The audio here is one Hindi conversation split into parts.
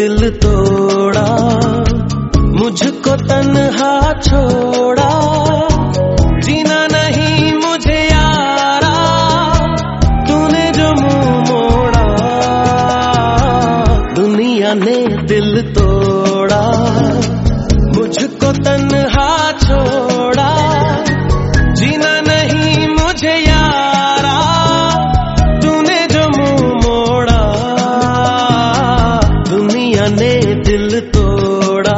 दिल तोड़ा, मुझको तन्हा छोड़ा, जीना नहीं मुझे यारा, तूने जो मुंह मोड़ा। दुनिया ने दिल तोड़ा, मुझको तन्हा छोड़ा, जीना नहीं मुझे यारा, तूने जो मुंह मोड़ा। दुनिया ने दिल तोड़ा।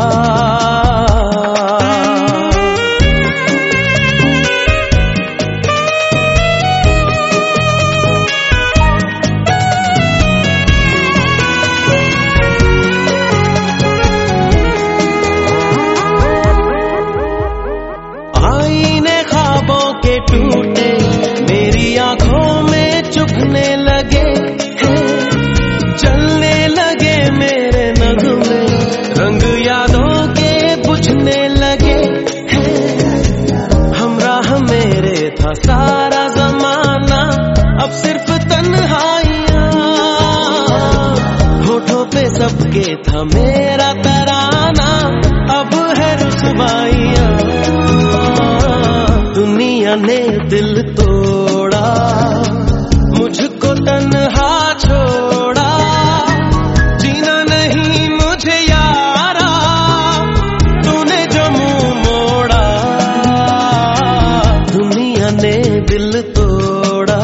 आईने ख्वाबों के टूटे मेरी आंखों में चुभने लगे हैं, चलने लगे मेरे नगमे, रंग यादों के बुझने लगे हैं। हमराह मेरे था सारा जमाना, अब सिर्फ तन्हाइयां, होठों पे सबके था मेरा तराना, अब है रुसवाइयां। दुनिया ने दिल तोड़ा, मुझको तन्हा छोड़ा, जीना नहीं मुझे यारा, तूने जो मुंह मोड़ा। दुनिया ने दिल तोड़ा।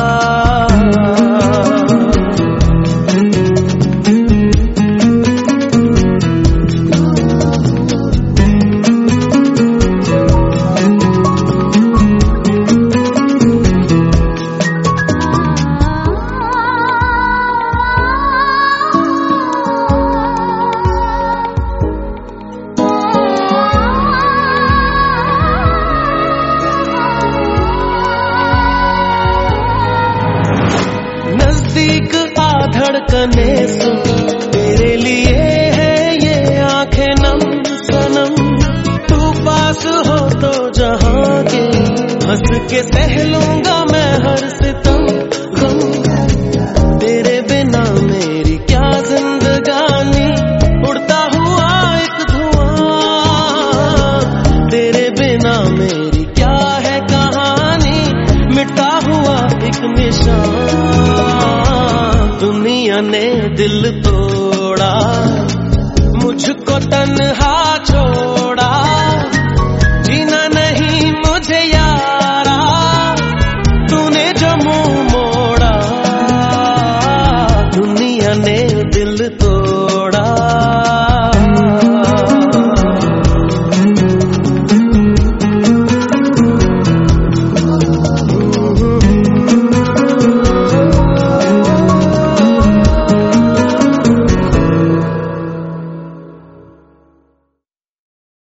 नजदीक आ धड़कने सुन, तेरे लिए है ये आंखें नम सनम, तू पास हो तो जहां के हंस के सह लूंगा मैं हर सितम गम। तेरे बिना मेरी क्या जिंदगानी, उड़ता हुआ एक धुआं, तेरे बिना मेरी क्या है कहानी, मिटा हुआ एक निशान। दुनिया ने दिल तो